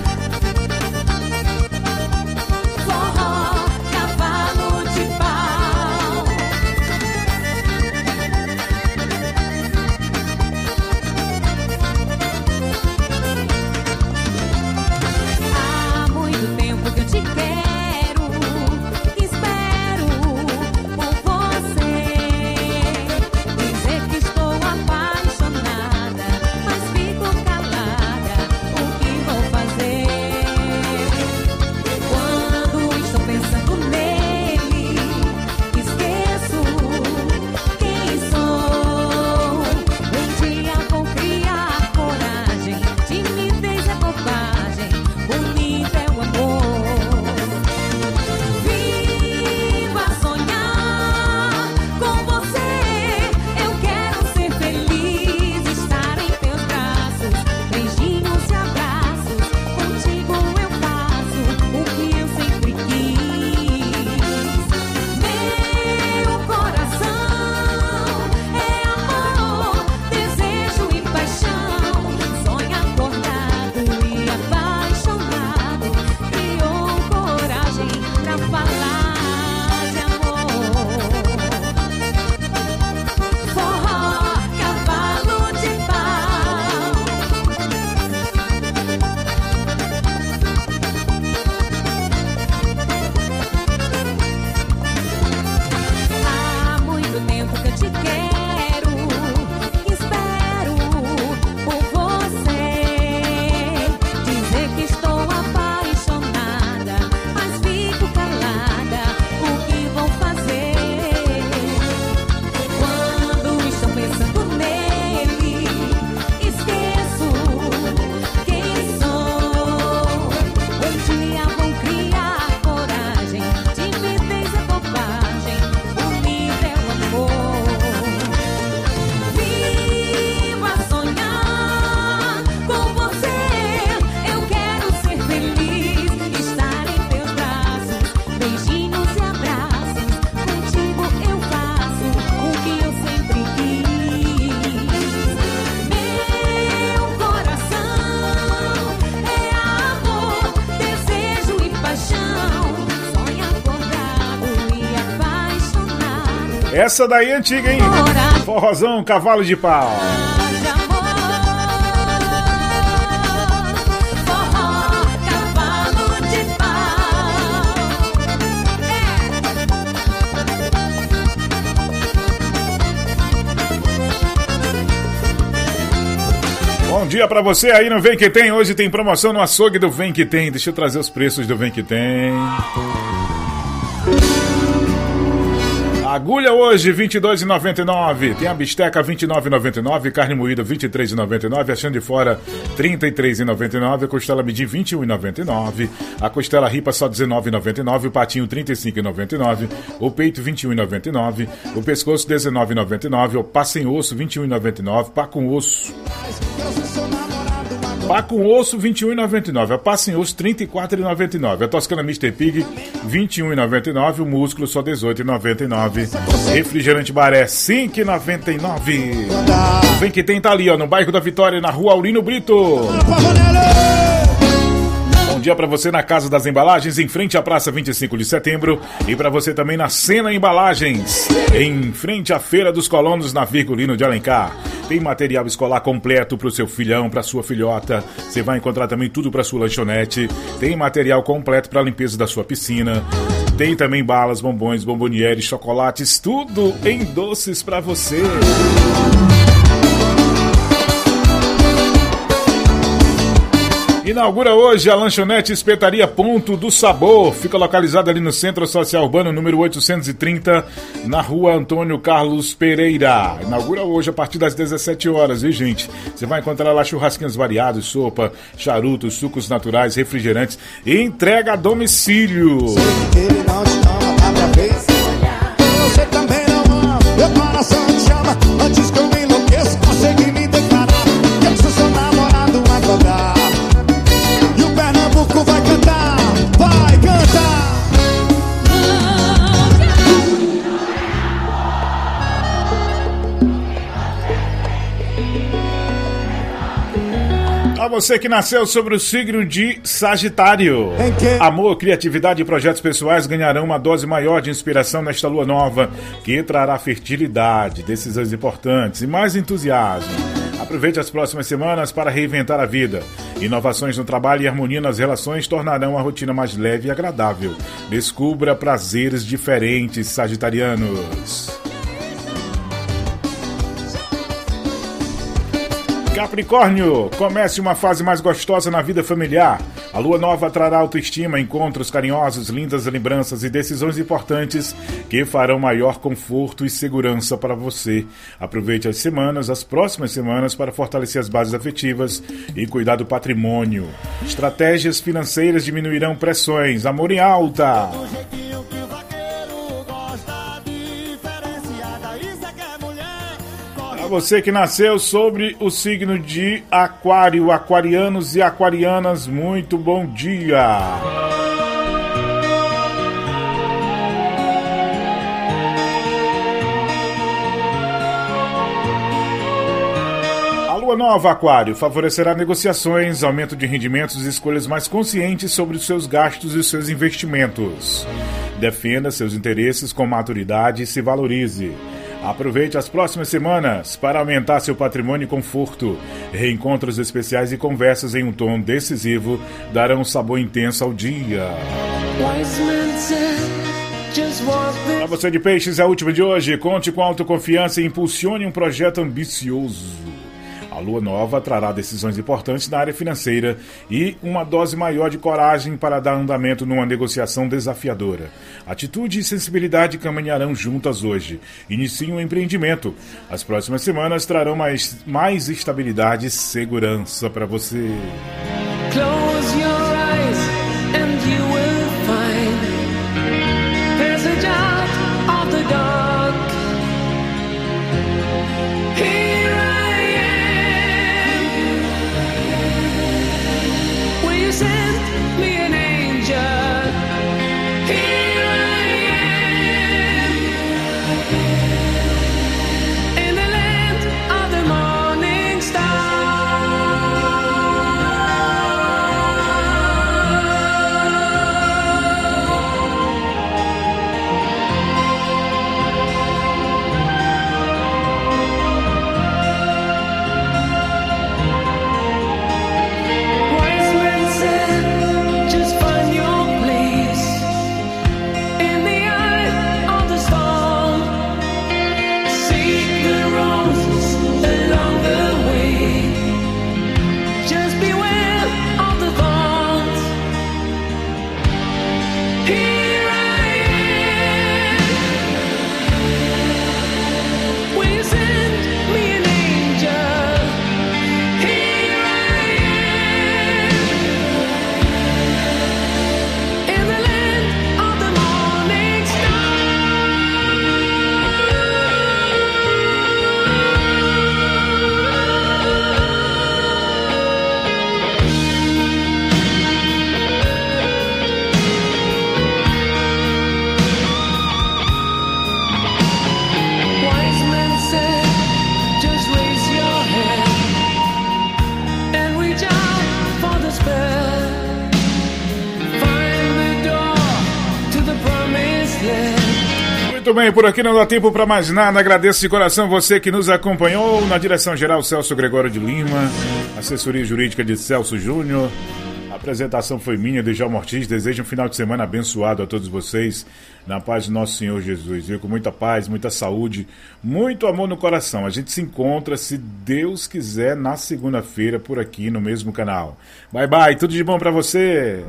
Essa daí é antiga, hein? Forrozão, cavalo de pau. Bom dia pra você aí no Vem Que Tem. Hoje tem promoção no açougue do Vem Que Tem. Deixa eu trazer os preços do Vem Que Tem. Agulha hoje, R$ 22,99. Tem a bisteca, R$ 29,99. Carne moída, R$ 23,99. A chã de fora, R$ 33,99. A costela medir, R$ 21,99. A costela ripa, só R$ 19,99. O patinho, R$ 35,99. O peito, R$ 21,99. O pescoço, R$ 19,99. O pá sem osso, R$ 21,99. Pá com osso. Pá com osso, R$ 21,99. A pá sem osso, R$ 34,99. A toscana Mr. Pig, R$ 21,99. O músculo, só R$ 18,99. Refrigerante Baré, R$ 5,99. Vem Que Tem, tá ali, ó, no bairro da Vitória, na rua Aurino Brito. Bom dia pra você na Casa das Embalagens, em frente à Praça 25 de Setembro. E pra você também na Sena Embalagens, em frente à Feira dos Colonos, na Virgulino de Alencar. Tem material escolar completo pro seu filhão, pra sua filhota. Você vai encontrar também tudo pra sua lanchonete. Tem material completo pra limpeza da sua piscina. Tem também balas, bombons, bombonieres, chocolates, tudo em doces pra você. Inaugura hoje a lanchonete Espetaria Ponto do Sabor. Fica localizada ali no Centro Social Urbano, número 830, na rua Antônio Carlos Pereira. Inaugura hoje a partir das 17 horas, viu, gente? Você vai encontrar lá churrasquinhos variados, sopa, charutos, sucos naturais, refrigerantes e entrega a domicílio. Ele não te ama, dá pra ver se olhar. Você também não ama, meu coração te chama. Antes que eu me enlouqueça, consegui me declarar que eu sou seu namorado a cobrar. E o Pernambuco vai cantar, vai cantar. A você que nasceu sobre o signo de Sagitário. Amor, criatividade e projetos pessoais ganharão uma dose maior de inspiração nesta lua nova, que trará fertilidade, decisões importantes e mais entusiasmo. Aproveite as próximas semanas para reinventar a vida. Inovações no trabalho e harmonia nas relações tornarão a rotina mais leve e agradável. Descubra prazeres diferentes, sagitarianos. Capricórnio, comece uma fase mais gostosa na vida familiar. A lua nova trará autoestima, encontros carinhosos, lindas lembranças e decisões importantes que farão maior conforto e segurança para você. Aproveite as próximas semanas para fortalecer as bases afetivas e cuidar do patrimônio. Estratégias financeiras diminuirão pressões. Amor em alta. Você que nasceu sobre o signo de Aquário, aquarianos e aquarianas, muito bom dia! A lua nova, Aquário, favorecerá negociações, aumento de rendimentos e escolhas mais conscientes sobre os seus gastos e os seus investimentos. Defenda seus interesses com maturidade e se valorize. Aproveite as próximas semanas para aumentar seu patrimônio e conforto. Reencontros especiais e conversas em um tom decisivo darão um sabor intenso ao dia. Para você de Peixes, é a última de hoje. Conte com autoconfiança e impulsione um projeto ambicioso. A lua nova trará decisões importantes na área financeira e uma dose maior de coragem para dar andamento numa negociação desafiadora. Atitude e sensibilidade caminharão juntas hoje. Inicie um empreendimento. As próximas semanas trarão mais estabilidade e segurança para você. Close your eyes and you will find there's a child of the dark. Here I am. Will you send me an angel? Here I am. In the land of the morning star. Muito bem, por aqui não dá tempo para mais nada. Agradeço de coração você que nos acompanhou. Na direção geral, Celso Gregório de Lima. Assessoria jurídica de Celso Júnior. apresentação foi minha, Djalma Ortiz. Desejo um final de semana abençoado a todos vocês, na paz de nosso Senhor Jesus, viu? Com muita paz, muita saúde, muito amor no coração. A gente se encontra, se Deus quiser, na segunda-feira por aqui no mesmo canal. Bye bye, tudo de bom pra você.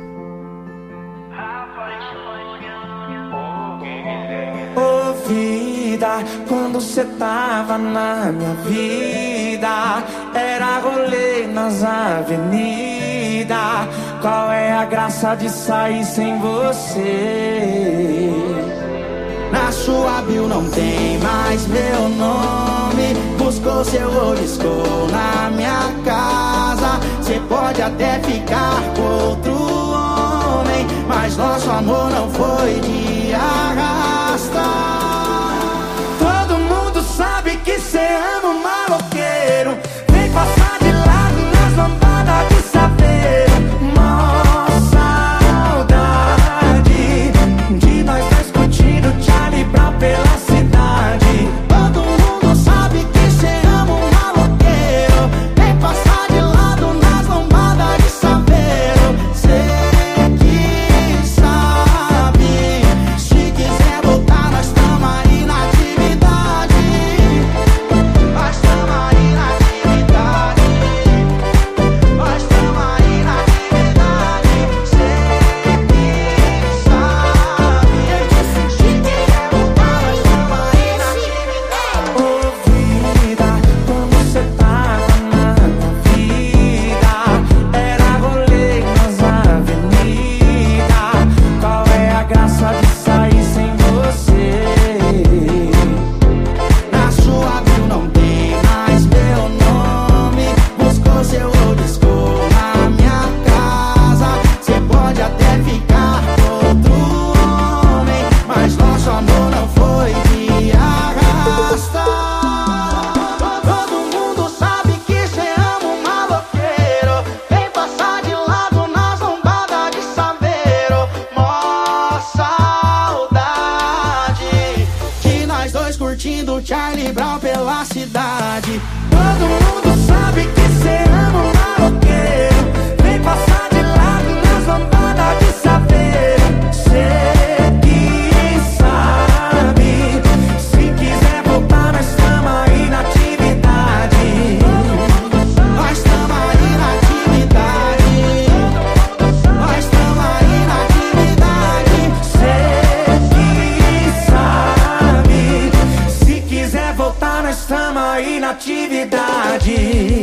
Ô vida, quando cê tava na minha vida, era rolê nas avenidas. Qual é a graça de sair sem você? Na sua bio não tem mais meu nome. Buscou seu olho, na minha casa. Cê pode até ficar com outro homem, mas nosso amor não foi de arrastar. Todo mundo sabe que cê ama um maloqueiro. Vem passar de lado nas lambadas de saveiro. Mó saudade de nós dois curtindo Charlie Brown pela cidade. Todo mundo sabe que cê ama um maloqueiro. Vem passar de lado nas lambadas de saveiro. Cê que sabe, se quiser voltar nós tamo aí na atividade. Nós tamo aí na atividade. Nós tamo aí na atividade. Cê que sabe, se quiser voltar nós tamo aí na atividade. Ô vida, quando cê tava na minha vida, era rolê nas avenidas. Qual é a graça de sair sem você? Na sua bio não tem mais meu nome. Buscou seu olho, na minha casa. Cê pode até ficar com outro homem, mas nosso amor não foi de arrastar. Todo mundo sabe que cê ama um maloqueiro. Vem passar de lado nas lombadas de saveiro. Mó saudade de nós dois curtindo Charlie Brown pela cidade. Todo mundo sabe que cê ama um maloqueiro. Vem passar de lado nas lombadas de saveiro. Cê que sabe, se quiser voltar nós tamo aí na atividade. Nós tamo aí na atividade. Nós tamo aí na atividade. Cê que sabe, se quiser voltar nós tamo aí na atividade.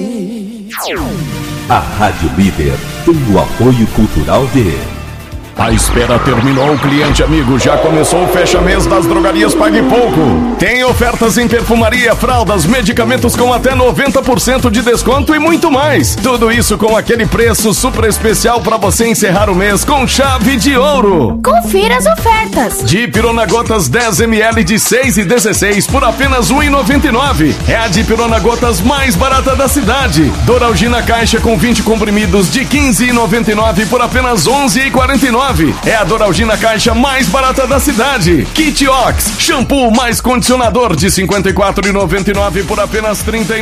A Rádio Líder tem o apoio cultural de... A espera terminou, cliente amigo. Já começou o fecha-mês das drogarias Pague Pouco. Tem ofertas em perfumaria, fraldas, medicamentos com até 90% de desconto e muito mais. Tudo isso com aquele preço super especial para você encerrar o mês com chave de ouro. Confira as ofertas. Dipirona Gotas 10 ml de 6,16 por apenas R$ 1,99. É a Dipirona Gotas mais barata da cidade. Doralgina Caixa com 20 comprimidos de R$ 15,99 por apenas R$ 11,49. É a Doralgina Caixa mais barata da cidade. Kit Ox, shampoo mais condicionador de R$ 54,99 por apenas R$ 39.